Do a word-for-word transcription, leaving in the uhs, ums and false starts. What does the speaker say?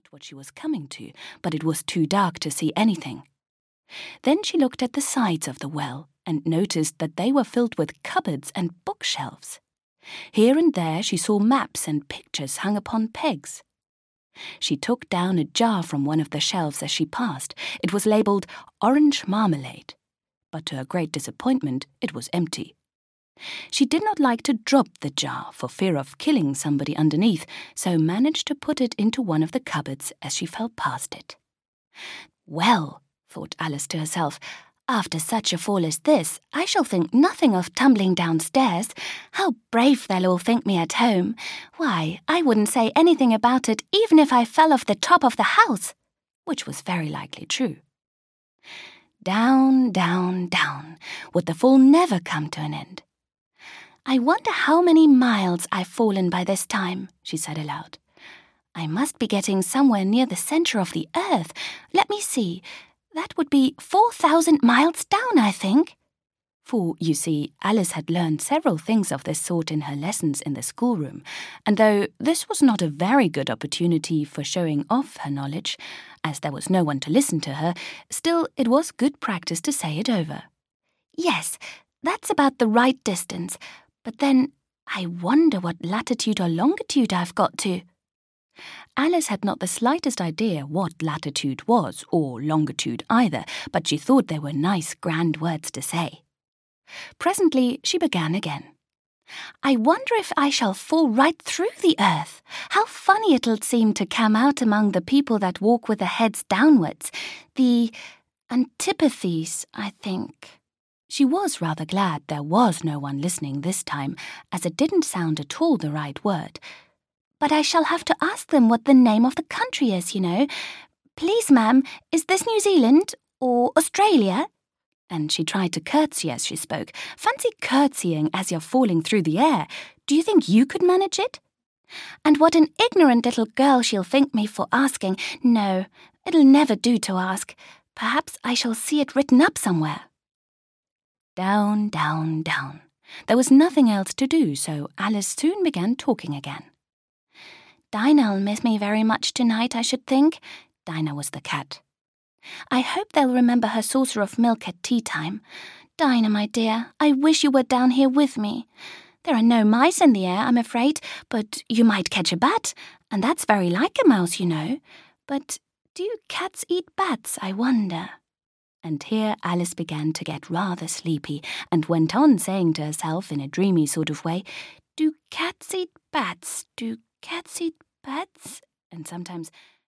out what she was coming to, but it was too dark to see anything. Then she looked at the sides of the well and noticed that they were filled with cupboards and bookshelves. Here and there she saw maps and pictures hung upon pegs. She took down a jar from one of the shelves as she passed. It was labelled orange marmalade, but to her great disappointment it was empty. She did not like to drop the jar for fear of killing somebody underneath, so managed to put it into one of the cupboards as she fell past it. "Well," thought Alice to herself, "after such a fall as this, I shall think nothing of tumbling downstairs. How brave they'll all think me at home. Why, I wouldn't say anything about it even if I fell off the top of the house," which was very likely true. Down, down, down. Would the fall never come to an end? "I wonder how many miles I've fallen by this time," she said aloud. "I must be getting somewhere near the centre of the earth. Let me see. That would be four thousand miles down, I think." For, you see, Alice had learned several things of this sort in her lessons in the schoolroom, and though this was not a very good opportunity for showing off her knowledge, as there was no one to listen to her, still it was good practice to say it over. "Yes, that's about the right distance. But then, I wonder what latitude or longitude I've got to." Alice had not the slightest idea what latitude was, or longitude either, but she thought they were nice, grand words to say. Presently she began again. "I wonder if I shall fall right through the earth. How funny it'll seem to come out among the people that walk with their heads downwards. The antipathies, I think." She was rather glad there was no one listening this time, as it didn't sound at all the right word. "But I shall have to ask them what the name of the country is, you know. Please, ma'am, is this New Zealand or Australia?" And she tried to curtsy as she spoke. Fancy curtsying as you're falling through the air. Do you think you could manage it? "And what an ignorant little girl she'll think me for asking. No, it'll never do to ask. Perhaps I shall see it written up somewhere." Down, down, down. There was nothing else to do, so Alice soon began talking again. "Dinah'll miss me very much tonight, I should think." Dinah was the cat. "I hope they'll remember her saucer of milk at tea time. Dinah, my dear, I wish you were down here with me. There are no mice in the air, I'm afraid, but you might catch a bat, and that's very like a mouse, you know. But do cats eat bats, I wonder?" And here Alice began to get rather sleepy, and went on saying to herself in a dreamy sort of way, "Do cats eat bats? Do cats eat bats?" And sometimes